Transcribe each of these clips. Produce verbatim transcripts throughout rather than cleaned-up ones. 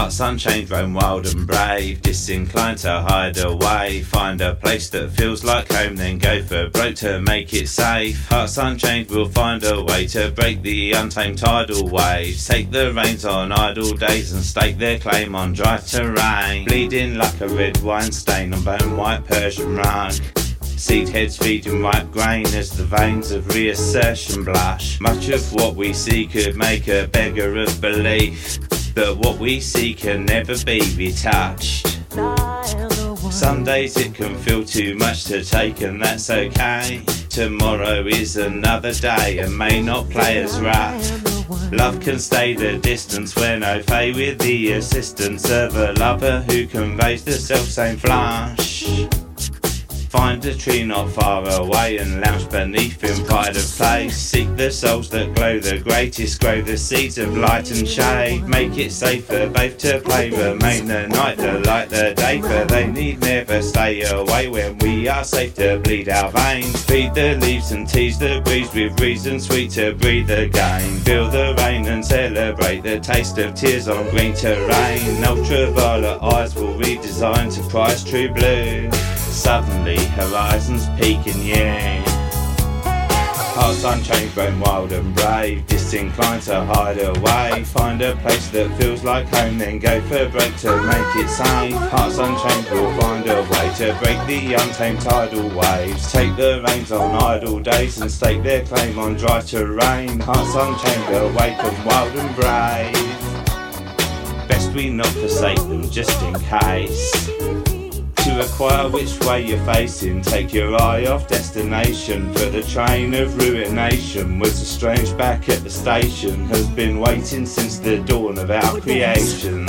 Hearts unchained, roam wild and brave, disinclined to hide away. Find a place that feels like home, then go for broke to make it safe. Hearts unchained will find a way to break the untamed tidal waves. Take the reins on idle days and stake their claim on dry terrain. Bleeding like a red wine stain on bone white Persian rug. Seed heads feeding ripe grain as the veins of reassertion blush. Much of what we see could make a beggar of belief, but what we see can never be retouched. Some days it can feel too much to take, and that's okay. Tomorrow is another day and may not play as rough. Love can stay the distance when I fay with the assistance of a lover who conveys the self-same flush. Find a tree not far away and lounge beneath in pride of place. Seek the souls that glow the greatest, grow the seeds of light and shade. Make it safe for both to play, remain the night, the light the day. For they need never stay away when we are safe to bleed our veins. Feed the leaves and tease the breeze with reason sweet to breathe again. Feel the rain and celebrate the taste of tears on green terrain. Ultraviolet eyes will redesign to prize true blue. Suddenly horizons peaking, yeah. Hearts unchained, grown wild and brave, disinclined to hide away. Find a place that feels like home, then go for broke to make it safe. Hearts unchained will find a way to break the untamed tidal waves. Take the reins on idle days and stake their claim on dry terrain. Hearts unchained, awake and wild and brave. Best we not forsake them just in case. To acquire which way you're facing, take your eye off destination. For the train of ruination was a strange back at the station. Has been waiting since the dawn of our creation.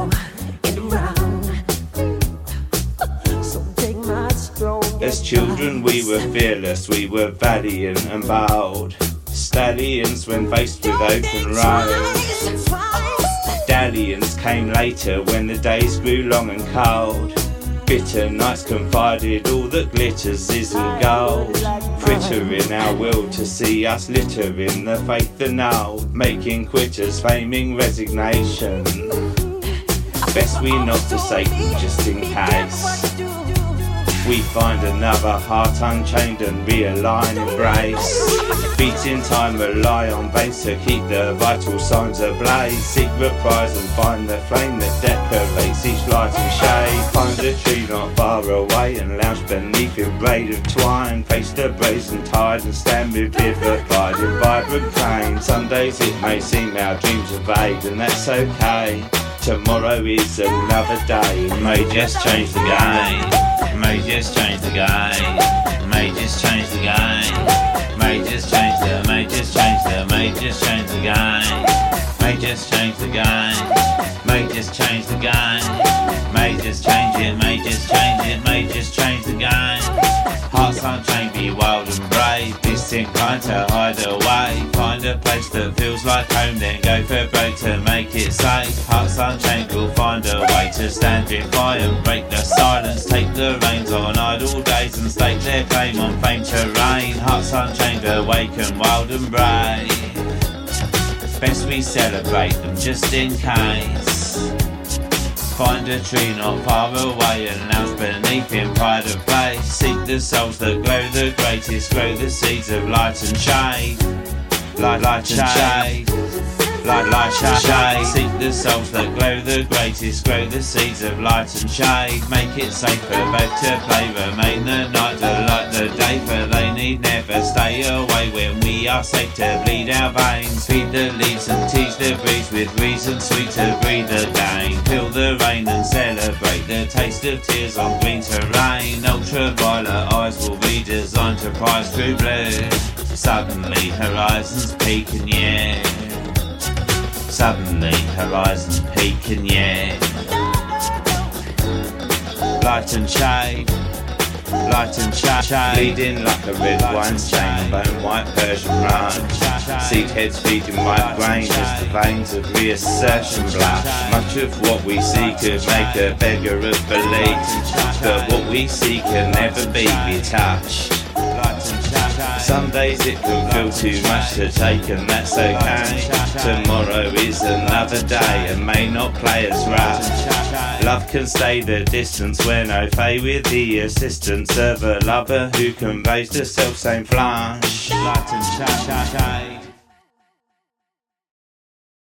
As children we were fearless, we were valiant and bold. Stallions when faced with open roads. Dalliance came later when the days grew long and cold. Bitter nights confided all that glitters isn't gold. Frittering our will to see us littering the faith annulled. Making quitters, faming resignation. Best we not forsake them just in case. We find another heart unchained and realign, embrace. Beating time, rely on veins to keep the vital signs ablaze. Seek reprise and find the flame that decorates each light and shade. Find a tree not far away and lounge beneath a braid of twine. Face the brazen tide and stand revivified in vibrant plain. Some days it may seem our dreams evade, and that's okay. Tomorrow is another day, it may just change the game. May just change the game. May just change the game. May just change the. May just change the. May just change the game. May just change the game. May just change the game. May just change it. May just change it. May just change the game. Hearts unchained, be wild and brave. Disinclined to hide away. Find a place that feels like home, then go for broke to make it safe. Hearts unchained will find a way to stand defiant, break the silence. Take the reins on idle days and stake their claim on famed terrain. Hearts unchained, awake and wild and brave. Best we celebrate them just in case. Find a tree not far away and lounge beneath in pride of place. Seek the souls that glow the greatest, grow the seeds of light and shade. Light, light and shade. Light, light and shade. Seek the souls that glow the greatest, grow the seeds of light and shade. Make it safe for both to play, remain the night, the light the day. For they need never stay away when we are safe to bleed our veins. Feed the leaves and tease the breeze with reason sweet to breathe again. Feel the rain and celebrate the taste of tears on green terrain. Ultraviolet eyes will be designed to prize true blue. Suddenly horizons peaking, yeah. Suddenly horizons peaking, yeah. Light and shade, light and shade. Bleeding like a red wine stain, bone white Persian rug. Seed heads feeding white grain as the veins of reassertion blush. Much of what we see could make a beggar of belief, but what we see can never be retouched. Some days it will feel too much to take, and that's okay. Tomorrow is another day and may not play as rough. Love can stay the distance when I fade with the assistance of a lover who conveys the self-same flush. Light and